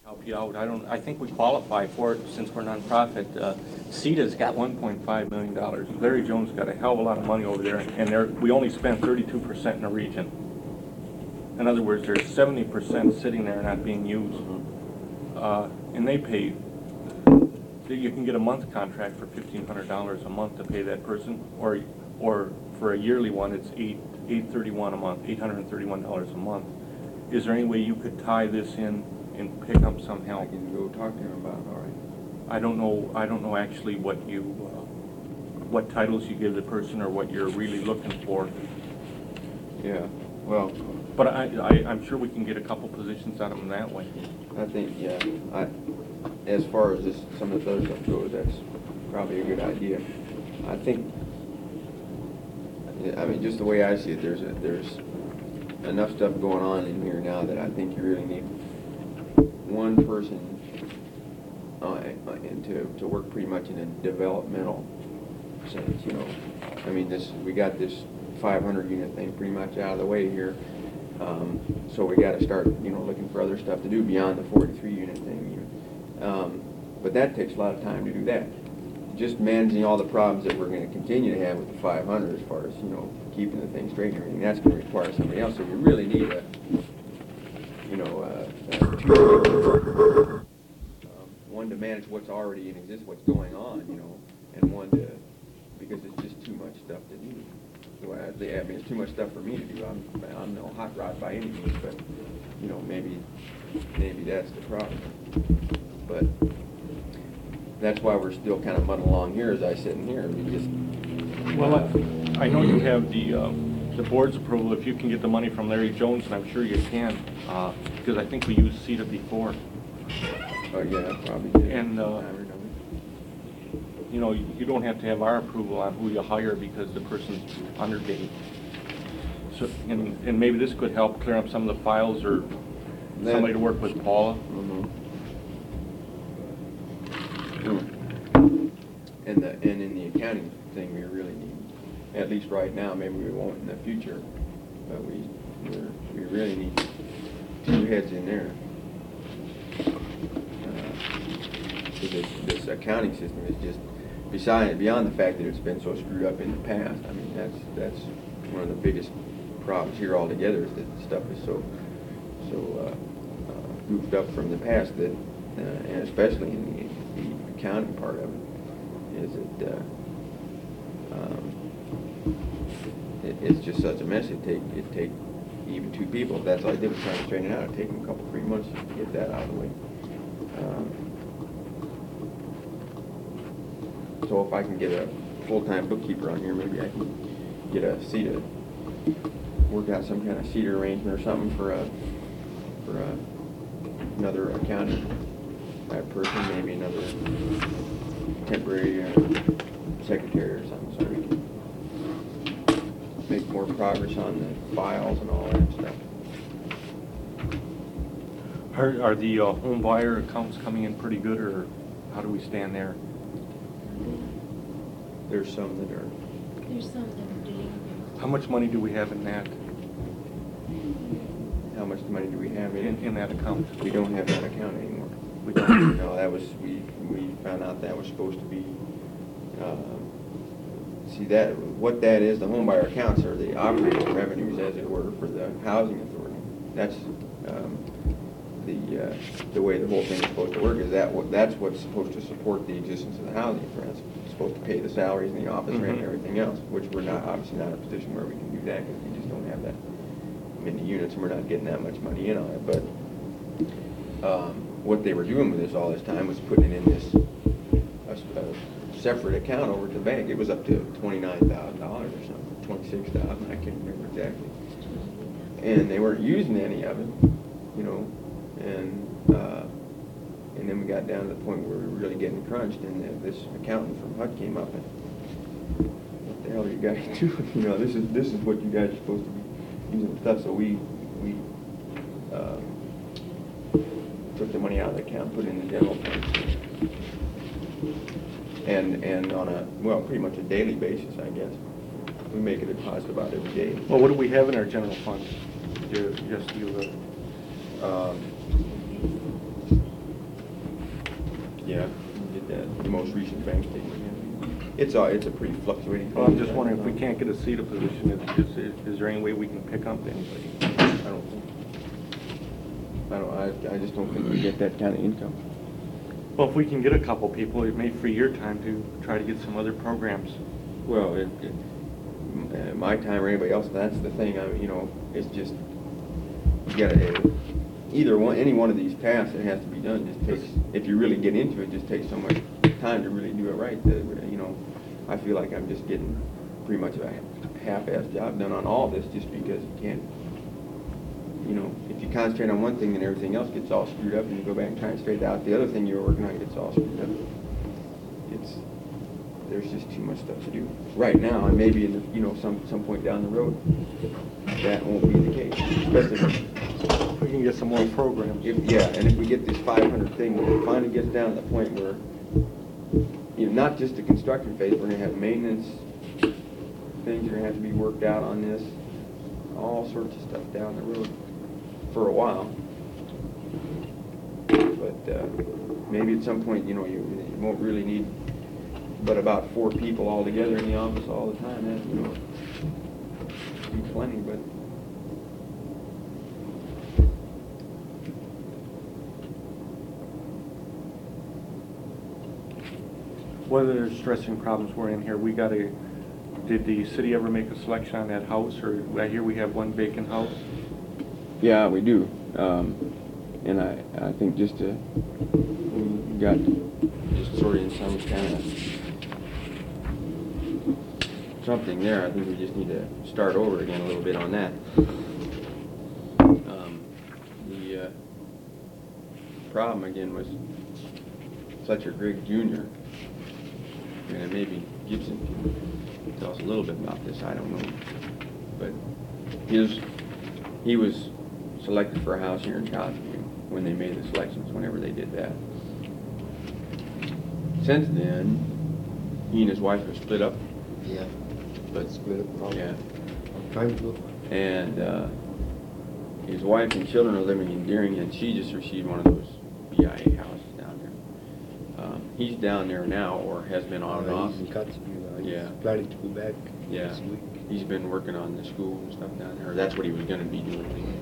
Help you out. I think we qualify for it since we're nonprofit. CETA's got $1.5 million. Larry Jones got a hell of a lot of money over there, and we only spent 32% in the region. In other words, there's 70% sitting there not being used. And they pay, you can get a month contract for $1,500 a month to pay that person, or for a yearly one, it's $831 a month, $831 a month. Is there any way you could tie this in and pick up some help? I can go talk to him about it, all right. I don't know actually what titles you give the person or what you're really looking for. Yeah, well, But I'm sure we can get a couple positions out of them that way. I think, yeah, as far as some of the other stuff goes, that's probably a good idea. I think, I mean, just the way I see it, there's enough stuff going on in here now that I think you really need one person and to work pretty much in a developmental sense, you know. I mean, we got this 500 unit thing pretty much out of the way here. So we got to start, you know, looking for other stuff to do beyond the 43 unit thing. But that takes a lot of time to do that. Just managing all the problems that we're going to continue to have with the 500 as far as, you know, keeping the thing straight and everything, that's going to require somebody else. So you really need one to manage what's already in existence, what's going on, you know, and one to, because it's just too much stuff to do. So I mean, it's too much stuff for me to do. I'm no hot rod by any means, but, you know, maybe that's the problem. But that's why we're still kind of muddling along here as I sit in here. We just. Well, I know you have the board's approval if you can get the money from Larry Jones, and I'm sure you can, because I think we used CETA before. Oh yeah, probably did. And you know, you don't have to have our approval on who you hire because the person's underpaid. So, and maybe this could help clear up some of the files, or somebody to work with Paula. And in the accounting thing, we really need, at least right now, maybe we won't in the future, but we really need two heads in there. This accounting system is just, beyond the fact that it's been so screwed up in the past. I mean, that's one of the biggest problems here altogether, is that stuff is so goofed up from the past that, and especially in the accounting part of it, is that it's just such a mess. It'd take even two people. If that's all I did was try to straighten it out, it'd take them a couple, 3 months to get that out of the way. So if I can get a full-time bookkeeper on here, maybe I can get a CETA, work out some kind of CETA arrangement or something for another accounting type person, maybe another temporary secretary or something, so we can make more progress on the files and all that stuff. Are the home buyer accounts coming in pretty good, or how do we stand there? There's some that are. There's some that are doing. How much money do we have in that? How much money do we have In that account? We don't have that account anymore. We don't. No, that was, we found out that was supposed to be, see that, what that is, the home buyer accounts are the operating revenues, as it were, for the housing authority. That's the way the whole thing is supposed to work, is that's what's supposed to support the existence of the housing authority. It's supposed to pay the salaries and the office rent and everything else, which we're not, obviously not in a position where we can do that, because we just don't have that many units and we're not getting that much money in on it. But what they were doing with this all this time was putting it in this a separate account over at the bank. It was up to $29,000 or something, $26,000, I can't remember exactly. And they weren't using any of it, you know, and then we got down to the point where we were really getting crunched, and this accountant from HUD came up and, what the hell are you guys doing? You know, this is what you guys are supposed to be using stuff. So we took the money out of the account, put it in the general fund, and on a, well, pretty much a daily basis, I guess. We make a deposit about every day. Well, what do we have in our general fund? think we're gonna be. It's a pretty fluctuating. Well, I'm just wondering if we can't get a CETA position, is there any way we can pick up anybody? I don't think. I just don't think we get that kind of income. Well, if we can get a couple people, it may free your time to try to get some other programs. Well, my time or anybody else, that's the thing, it's just, you gotta, any one of these tasks that has to be done just takes, if you really get into it, just takes so much time to really do it right, that, I feel like I'm just getting pretty much a half-assed job done on all this just because you can't, if you concentrate on one thing, then everything else gets all screwed up, and you go back and try and straighten out the other thing you were working on gets all screwed up. There's just too much stuff to do right now, and maybe in the, some point down the road, that won't be the case. Especially We can get some more programs. and if we get this 500 thing, when it finally gets down to the point where, not just the construction phase, we're gonna have maintenance things that are gonna have to be worked out on this, all sorts of stuff down the road for a while. But maybe at some point, you won't really need but about 4 people all together in the office all the time. That, be plenty, but. One of the stressing problems we're in here, did the city ever make a selection on that house, or I hear we have one vacant house? Yeah, we do. And I think we got just sort of in some kind of something there. I think we just need to start over again a little bit on that. The problem again was Fletcher Grigg Jr. And maybe Gibson can tell us a little bit about this. I don't know, but he was selected for a house here in Cottonview when they made the selections. Whenever they did that. Since then, he and his wife have split up. Yeah, but split up. Yeah. Time ago. And his wife and children are living in Deering, and she just received one of those BIA houses down there. He's down there now, or has been on and off. He's in Cottonview. Yeah. He's planning to go back Yeah. this week. He's been working on the school and stuff down there. That's what he was going to be doing.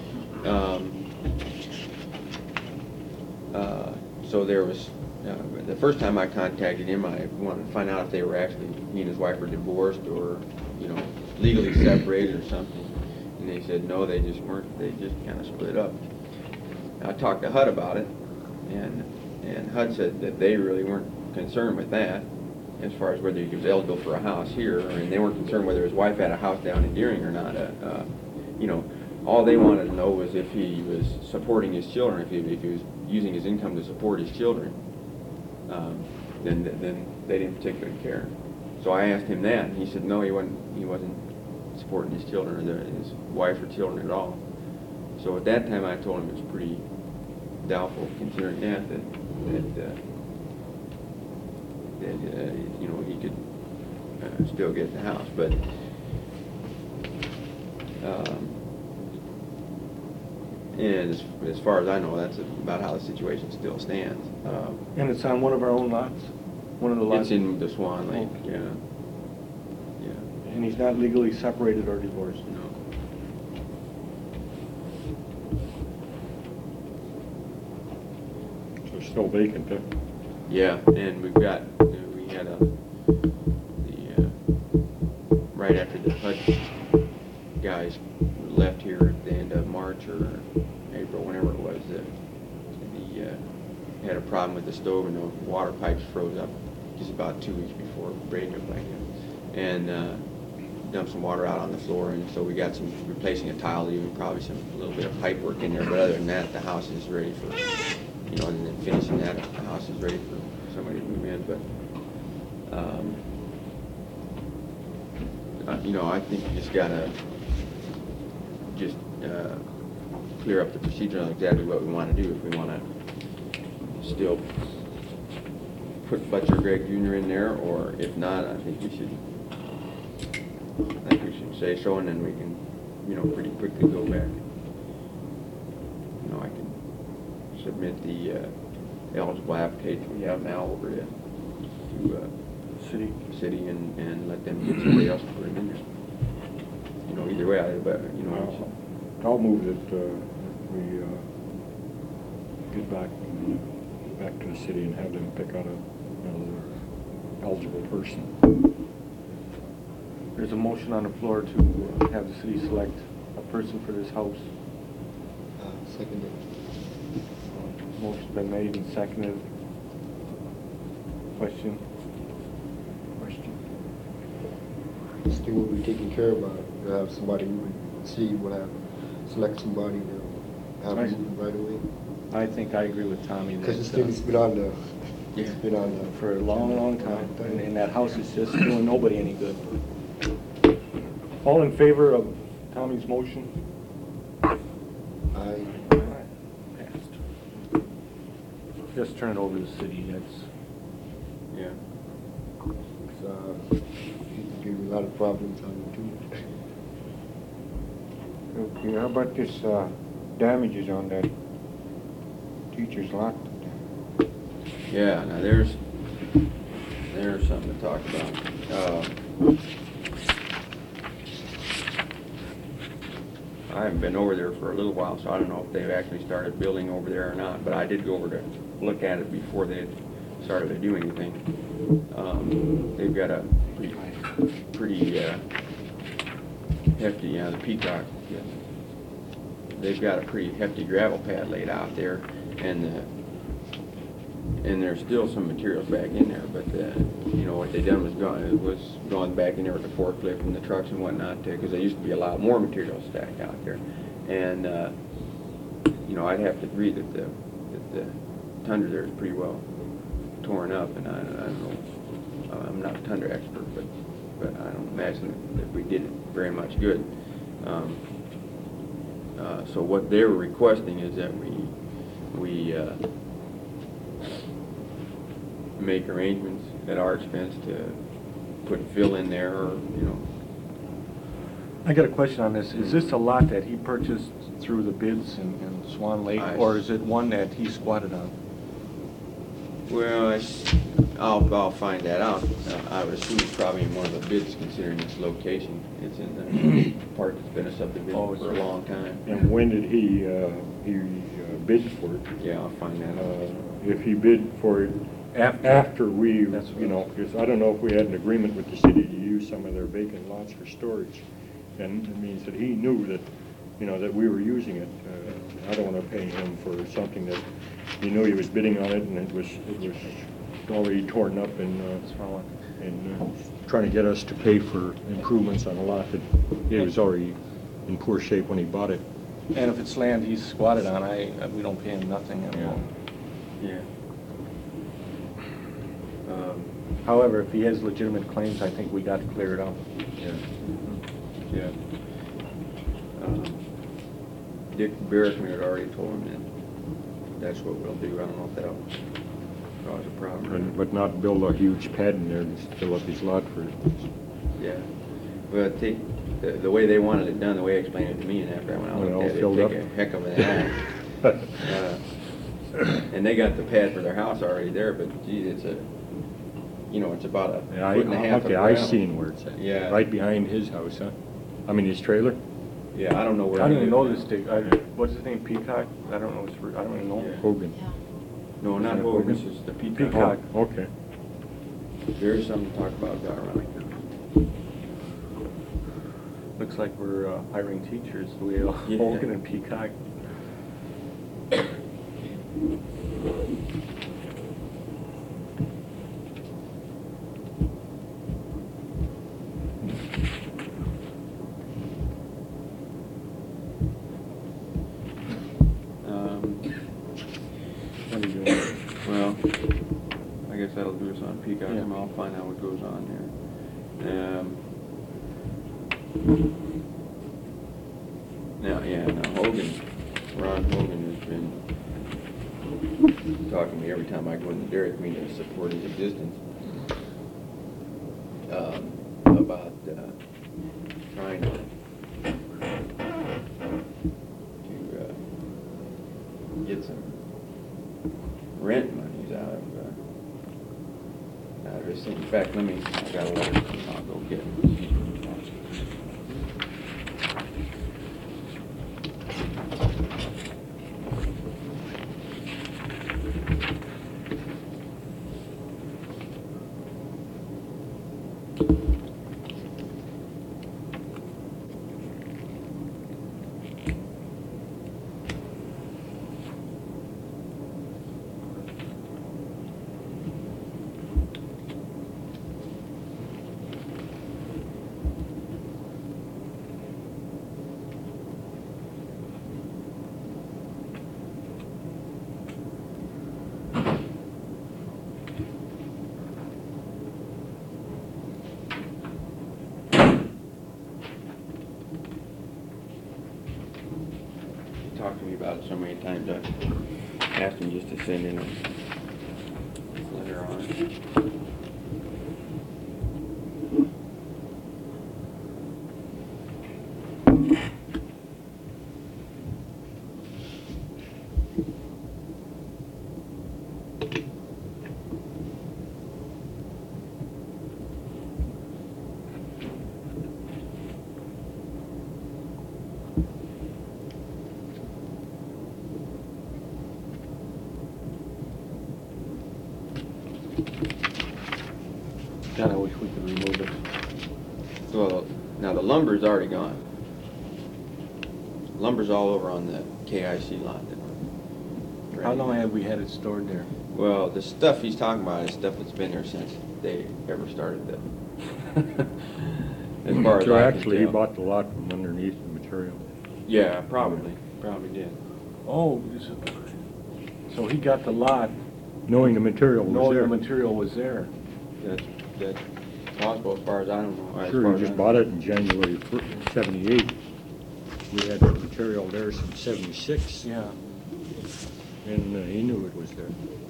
So there was, the first time I contacted him, I wanted to find out if they were actually, he and his wife were divorced or, legally separated or something. And they said, no, they just weren't, they just kind of split up. I talked to HUD about it, and HUD said that they really weren't concerned with that as far as whether he was eligible for a house here, and they weren't concerned whether his wife had a house down in Deering or not. All they wanted to know was if he was supporting his children, if he was using his income to support his children. Then they didn't particularly care. So I asked him that, and he said no, he wasn't supporting his children or his wife or children at all. So at that time I told him it was pretty doubtful, considering that he could still get the house, but and as far as I know, that's about how the situation still stands. And it's on one of our own lots? One of the lots? It's in the Swan Lake, Okay. yeah. And he's not legally separated or divorced? No. So it's still vacant, huh? Yeah, and we had right after the HUD guys left here at the end of March or April, whenever it was, had a problem with the stove, and the water pipes froze up just about 2 weeks before breaking up like that, and dumped some water out on the floor, and so we got some replacing a tile, even probably a little bit of pipe work in there, but other than that, the house is ready for, and then finishing that, the house is ready for somebody to move in, but I think you just gotta clear up the procedure on exactly what we want to do. If we want to still put Fletcher Grigg Jr. in there, or if not, I think we should say so, and then we can, pretty quickly go back. I can submit the eligible application we have now over to City. city and let them get somebody else to put it in there. You know, either way, but, you know, I'll move that we get back to the city and have them pick out another eligible person. There's a motion on the floor to have the city select a person for this house. Second it. Motion's been made and seconded. Question? This thing will be taken care of by, we'll have somebody who would see, we'll have, select somebody to have Right. moving right away. I think I agree with Tommy. Because this that, thing has been on the, Yeah. it's been on the. for a long, long time, and that house is just doing nobody any good. All in favor of Tommy's motion? I, Passed. Just turn it over to the city, that's, yeah. give me a lot of problems on it too. Okay, how about this damages on that teacher's lot? Yeah, now there's something to talk about. I haven't been over there for a little while, so I don't know if they've actually started building over there or not, but I did go over to look at it before they had started to do anything. They've got a pretty hefty, the Peacock, they've got a pretty hefty gravel pad laid out there, and there's still some materials back in there, but you know, what they done was gone back in there with the forklift and the trucks and whatnot, because there used to be a lot more material stacked out there, and you know, I'd have to agree that the tundra there is pretty well torn up, and I don't know, I'm not a tundra expert, but I don't imagine that we did it very much good. So what they're requesting is that we make arrangements at our expense to put fill in there, or, you know. I got a question on this. Is this a lot that he purchased through the bids in Swan Lake, or is it one that he squatted on? Well, I'll find that out. I would assume it's probably in one of the bids, considering its location. It's in the part that's been a subdivision for a long time. And when did he bid for it? Yeah, I'll find that out. If he bid for it after we, That's what you know, because I don't know if we had an agreement with the city to use some of their vacant lots for storage. And it means that he knew that, you know, that we were using it. I don't want to pay him for something that he knew he was bidding on it, and it was already torn up and trying to get us to pay for improvements on a lot that it was already in poor shape when he bought it. And if it's land he's squatted on, we don't pay him nothing. Yeah. However, if he has legitimate claims, I think we got to clear it up. Yeah. Yeah. Dick Barrickman had already told him that that's what we'll do. I don't know if that'll cause a problem. But not build a huge pad in there to fill up his lot for it. Yeah. Well, take the way they wanted it done, the way they explained it to me, and after when I When it all looked at it, filled it'd up? take a heck of an ass. And they got the pad for their house already there, but gee, it's it's about a Yeah, foot and a half. okay, of I gravel. seen where it's at. Yeah. Right behind his house, huh? I mean, his trailer? Yeah, I don't know where. I don't he even know lives this now. dick. What's his name? Peacock? I don't know. I don't even know. Yeah. Hogan. Yeah. No, not Is that Hogan. Hogan? It's the Peacock. Peacock. Oh, okay. There's something to talk about around here. Looks like we're hiring teachers. We have Yeah. Hogan and Peacock. What are you doing? Well, I guess that'll do us on Peacock, Yeah. and I'll find out what goes on there. Now Hogan, Ron Hogan has been talking to me every time I go in the dairy queen to support his existence, about trying to get some rent monies out of this thing. In fact, I got a letter, I'll go get it. Talked to me about it so many times, I asked him just to send in a letter on it. God, I wish we could remove it. Well, now the lumber's already gone. Lumber's all over on the KIC lot. How long have we had it stored there? Well, the stuff he's talking about is stuff that's been there since they ever started the. As far as So I can actually, he tell. bought the lot from underneath the material. Yeah, probably did. Oh, so he got the lot, Knowing the material was knowing there. the material was there. That's possible as far as I don't know. As Sure, far he as just I bought know. it in January '78. We had that material there since '76, Yeah. and he knew it was there.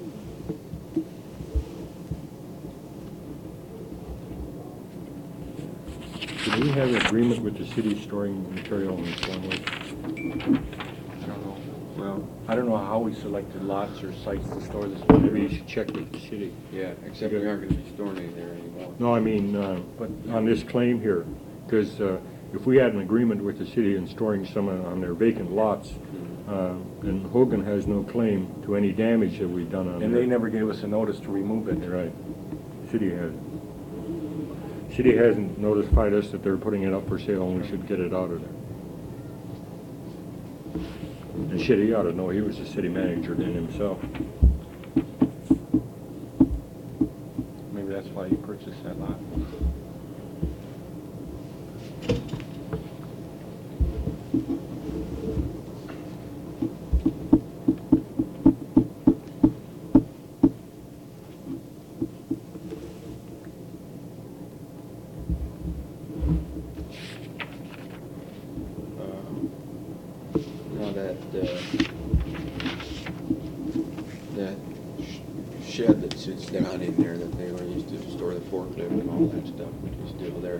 Do we have an agreement with the city storing material in this one way? I don't know. Well, I don't know how we selected lots or sites to store this Maybe you material. should check with the city. Yeah, except we aren't going to be storing any there anymore. No, I mean, But- on this claim here, because if we had an agreement with the city in storing some on their vacant lots, then Hogan has no claim to any damage that we've done on there. And they never gave us a notice to remove it. Right. City has. City hasn't notified us that they're putting it up for sale and we should get it out of there. And shit, he ought to know, he was the city manager then himself. Maybe that's why he purchased that lot. Now that shed that sits down in there that they were used to store the forklift and all that stuff, which is still there.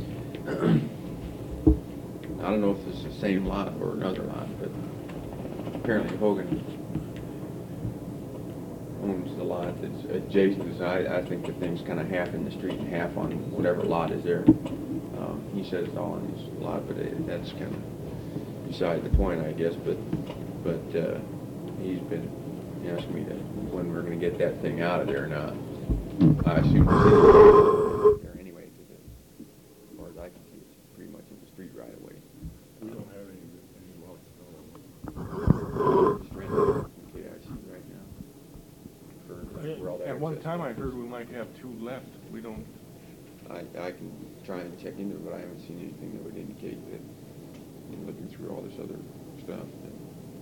I don't know if it's the same lot or another lot, but apparently Hogan owns the lot that's adjacent. I think the thing's kind of half in the street and half on whatever lot is there. He says it's all on his lot, but that's kind of beside the point, I guess. But he's been asking me when we're going to get that thing out of there. Now, I assume it's there anyway, because as far as I can see, it's pretty much in the street right away. We don't have any lots. Just renting from KIC right now. For all that At one access time, I stuff. heard we might have 2 left. We don't. I can try and check into it, but I haven't seen anything that would indicate that, looking through all this other stuff, that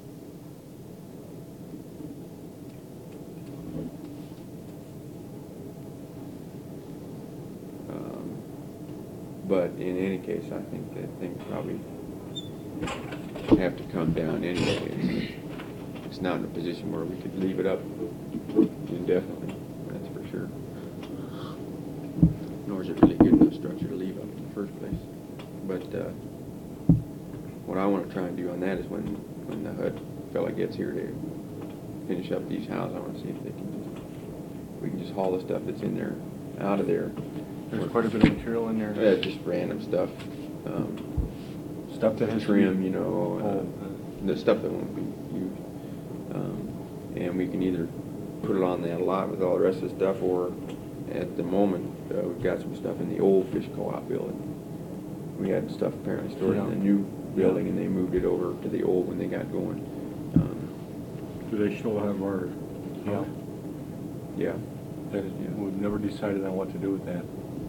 but in any case, I think that things probably have to come down anyway. It's not in a position where we could leave it up indefinitely, that's for sure. Nor is it really good enough structure to leave up in the first place. But what I want to try and do on that is when the HUD fella gets here to finish up these houses, I want to see if we can just haul the stuff that's in there out of there. There's quite a bit of material in there. Just random stuff, Stuff that has trim, Oh, the stuff that won't be used. And we can either put it on that lot with all the rest of the stuff, or at the moment, we've got some stuff in the old fish co-op building. We had stuff apparently stored in the new building, and they moved it over to the old when they got going. Do they still have our? Yeah. Yeah. That is, we've never decided on what to do with that.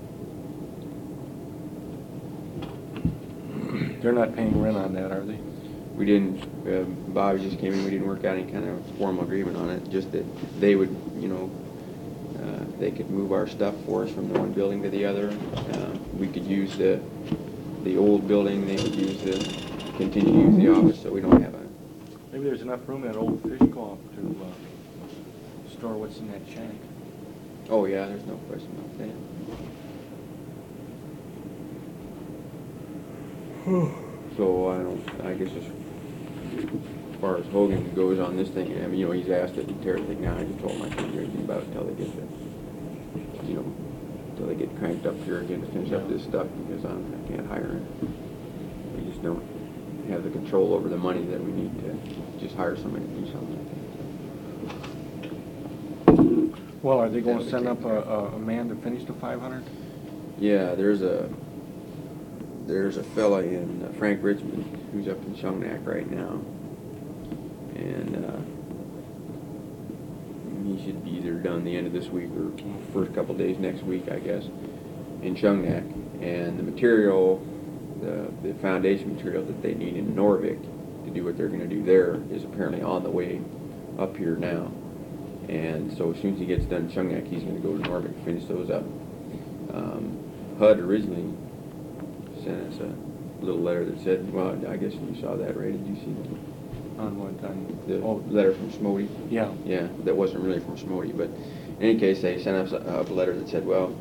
They're not paying rent on that, are they? We didn't, Bobby just came in, we didn't work out any kind of formal agreement on it, just that they would, they could move our stuff for us from the one building to the other. We could use the old building, they could continue to use the office, so we don't have a, Maybe there's enough room in that old fish co-op to store what's in that shack. oh yeah, there's no question about that. So I guess as far as Hogan goes on this thing, I mean, he's asked it to tear the thing down. I just told him I couldn't do anything about it until they get until they get cranked up here again to finish up this stuff, because I can't hire him. We just don't have the control over the money that we need to just hire somebody to do something like that. Well, are they going to send up a man to finish the 500? Yeah, there's a fella in Frank Richmond who's up in Shungnak right now, and he should be either done the end of this week or first couple days next week, I guess, in Shungnak. And the material, the foundation material that they need in Norvik to do what they're going to do there is apparently on the way up here now. And so as soon as he gets done in Shungnak, he's going to go to Norvik and finish those up. HUD originally sent us a little letter that said, well, I guess you saw that, right? Did you see that? On what time? The letter from Smody? Yeah. Yeah, that wasn't really from Smody, but in any case, they sent us a letter that said, well,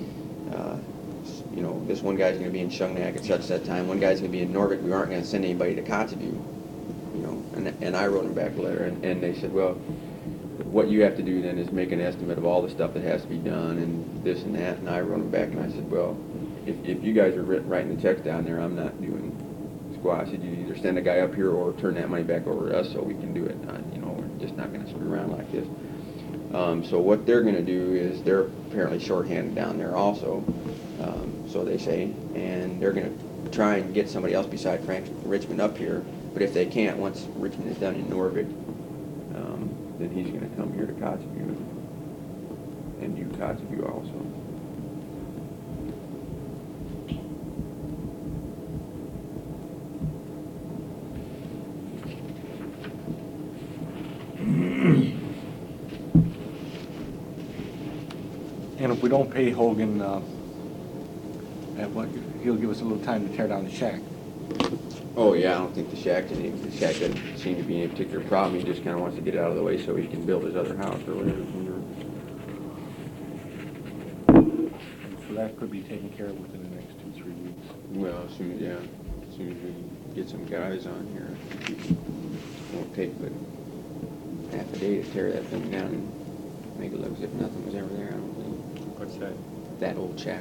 this one guy's going to be in Shungnak at such that time. One guy's going to be in Norvik. We aren't going to send anybody to Kotzebue, And I wrote them back a letter, and they said, well, what you have to do then is make an estimate of all the stuff that has to be done and this and that. And I wrote them back, and I said, well, if you guys are writing the checks down there, I'm not doing squash. You either send a guy up here or turn that money back over to us so we can do it. We're just not going to screw around like this. So what they're going to do is they're apparently shorthanded down there also, so they say, and they're going to try and get somebody else beside Frank Richmond up here. But if they can't, once Richmond is done in Norvik, then he's going to come here to Kotzebue and do Kotzebue also. And if we don't pay Hogan, he'll give us a little time to tear down the shack. Oh yeah, I don't think the shack doesn't seem to be any particular problem. He just kind of wants to get it out of the way so he can build his other house or whatever. So that could be taken care of within the next 2-3 weeks. Well, as soon as we get some guys on here, it won't take but half a day to tear that thing down and make it look as if nothing was ever there. I don't think. What's that? That old shack.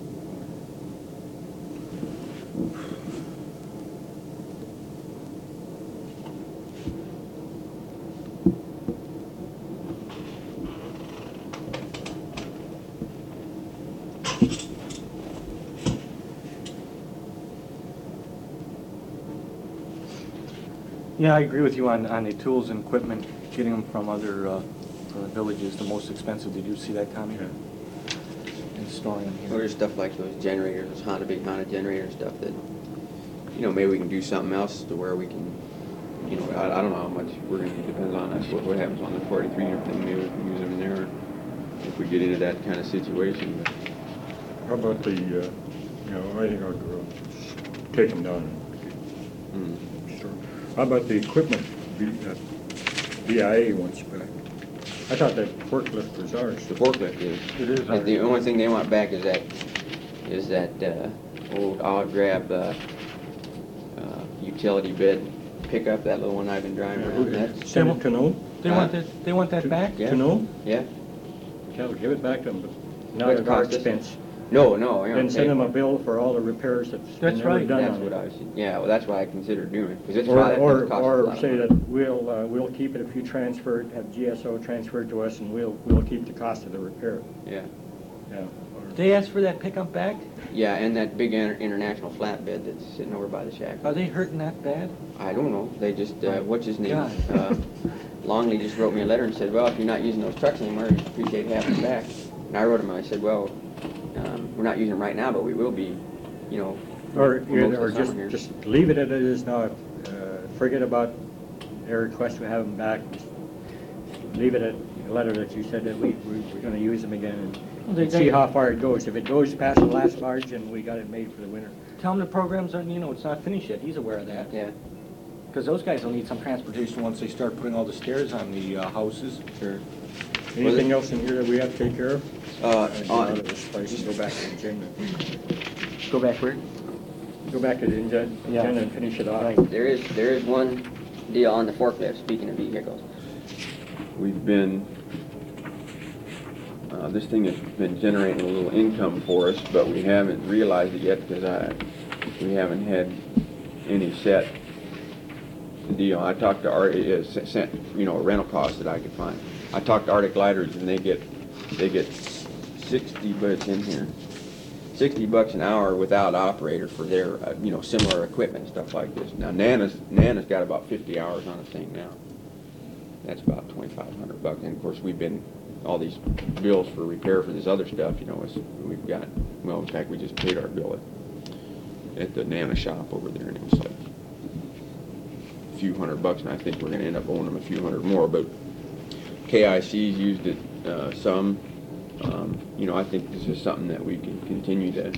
Yeah, I agree with you on the tools and equipment, getting them from other villages, the most expensive. Did you see that, Tommy? Yeah. And storing them Well, here. there's stuff like those generators, those big Honda generator stuff that, maybe we can do something else to where we can, I don't know how much we're going to, depends on us, what happens on the 43 and everything. Maybe we can use them in there if we get into that kind of situation. But How about the, I think I'll take them down. Sure. How about the equipment BIA wants back? I thought that forklift was ours. the forklift is. It is ours. The only thing they want back is that old olive drab utility bed pickup, that little one I've been driving around. That's, Send it to Nome? They want that back? Yeah. To Nome? yeah. Yeah, we'll give it back to them, but not What's at our cost us? expense. No, no. you know, Then send them a pay- bill for all the repairs that's been That's never right. done That's on what it. I was, yeah, well, that's why I considered doing it, because it's, Or, that or, does cost us a or lot of say money. that we'll keep it if you transfer it, have GSO transferred to us, and we'll keep the cost of the repair. Yeah, Yeah. Or- They asked for that pickup back? yeah, and that big international flatbed that's sitting over by the shack. Are they hurting that bad? I don't know, they just, what's his name? God. Longley just wrote me a letter and said, well, if you're not using those trucks anymore, I'd appreciate having them back. And I wrote him, I said, well, we're not using them right now, but we will be, you know. Or, for most of or the summer here. just leave it as it is now. Forget about their request to have them back. Just leave it at the letter that you said that we're gonna use them again Well, they- and see how far it goes. If it goes past the last barge, and we got it made for the winter. Tell them the programs aren't, it's not finished yet. He's aware of that. Yeah, Because those guys will need some transportation once they start putting all the stairs on the houses. sure. Anything else in here that we have to take care of? Get out of On, this place and go back to the agenda. Go back where? Go back to the agenda Yeah. and finish it off. there is one deal on the forklift, speaking of vehicles. We've been, this thing has been generating a little income for us, but we haven't realized it yet because we haven't had any set deal. I talked to a rental cost that I could find. I talked to Arctic Lighters and they get 60, but it's in here. $60 an hour without operator for their, similar equipment and stuff like this. Now, Nana's got about 50 hours on the thing now. That's about $2,500. And of course, we've been, all these bills for repair for this other stuff, we've got, well, in fact, we just paid our bill at the Nana shop over there, and it was like a few $100, and I think we're gonna end up owing them a few hundred more, but KIC's used it, some. I think this is something that we can continue to,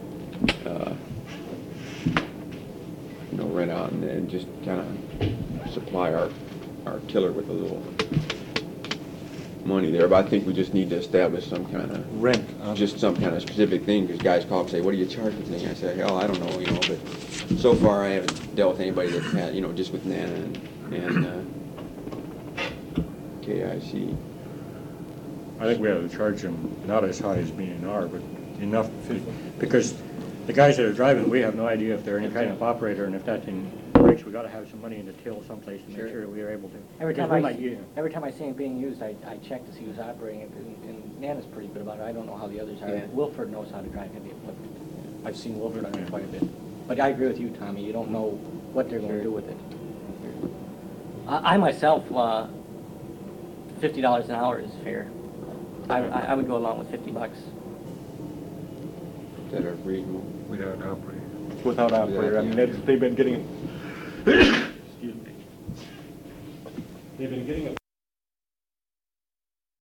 rent out and just kind of supply our tiller with a little money there. But I think we just need to establish some kind of Rent. just some kind of specific thing, because guys call and say, what do you charge for the thing? I say, hell, I don't know, but so far I haven't dealt with anybody that had, just with Nana and KIC. I think we ought to charge them not as high as B&R, but enough, because the guys that are driving, we have no idea if they're any kind of operator, and if that thing breaks, we gotta have some money in the till someplace to make Sure. sure that we are able to. Every Because time we might, every time I see it being used, I check to see who's operating it, and Nana's pretty good about it. I don't know how the others are. Yeah. Wilford knows how to drive heavy equipment. I've seen Wilford on it quite a bit. But I agree with you, Tommy. You don't know what they're gonna Sure. do with it. I myself, $50 an hour is fair. I would go along with $50. That are reasonable. without operating. Without operator. I mean, they've been getting, excuse me. They've been getting